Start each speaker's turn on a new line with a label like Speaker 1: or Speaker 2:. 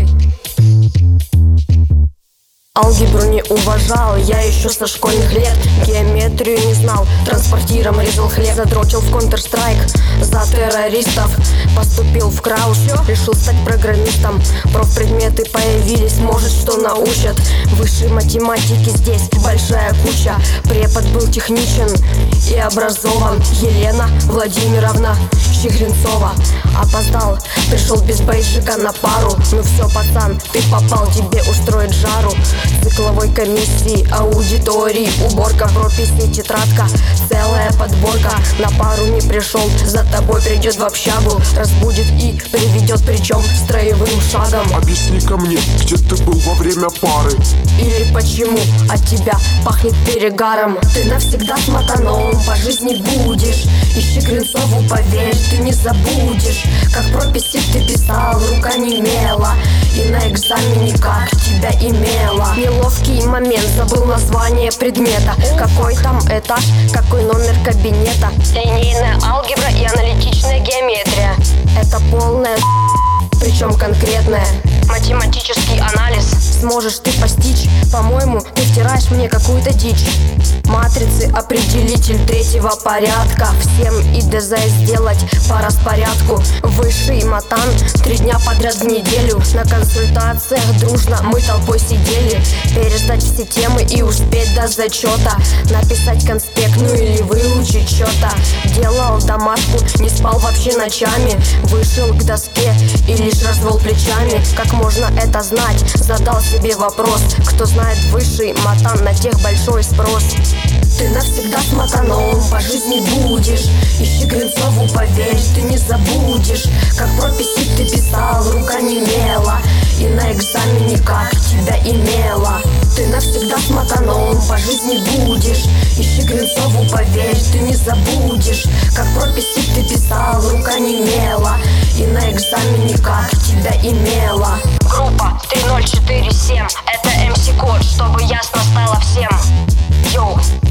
Speaker 1: Алгебру не уважал, я еще со школьных лет. Геометрию не знал, транспортиром резал хлеб. Задрочил в Counter-Strike за террористов. Поступил в Краус, решил стать программистом. Профпредметы появились, может что научат. Высшей математики здесь большая куча. Препод был техничен и образован. Елена Владимировна Щегринцова. Опоздал, пришел без бейджика на пару. Ну все, пацан, ты попал, тебе устроить жару. Цикловой комиссии, аудитории, уборка, прописи, тетрадка, целая подборка. На пару не пришел, за тобой придет в общагу, разбудит и приведет, причем строевым шагом.
Speaker 2: Объясни-ка мне, где ты был во время пары?
Speaker 1: Или почему от тебя пахнет перегаром? Ты навсегда с Матаном по жизни будешь. И Щегринцову, поверь, ты не забудешь. Как прописи ты писал, рука немела. И на экзамене как тебя имела. Неловкий момент, забыл название предмета. Какой там этаж, какой номер кабинета. Линейная алгебра и аналитичная геометрия. Это полная причем конкретная. Математический анализ сможешь ты постичь. По-моему, ты втираешь мне какую-то дичь. Матрицы, определитель третьего порядка. Всем и ДЗ сделать по распорядку. Высший матан 3 дня подряд в неделю. На консультациях дружно мы толпой сидели. Пересдать все темы и успеть до зачета. Написать конспект, ну или выучить что-то. Делал домашку, не спал вообще ночами. Вышел к доске и лишь развел плечами. Как можно это знать? Задал себе вопрос. Кто знает высший матан, на тех большой спрос. Ты навсегда с Матаном по жизни будешь. И Щегринцову, поверь, ты не забудешь. Как прописи ты писал, рука немела. И на экзамене как тебя имела. Ты навсегда с Матаном по жизни будешь. И Щегринцову, поверь, ты не забудешь. Как прописи ты писал, рука немела. И на экзамене как тебя имела. Группа 3047, это MC Код, чтобы ясно стало всем. Йоу.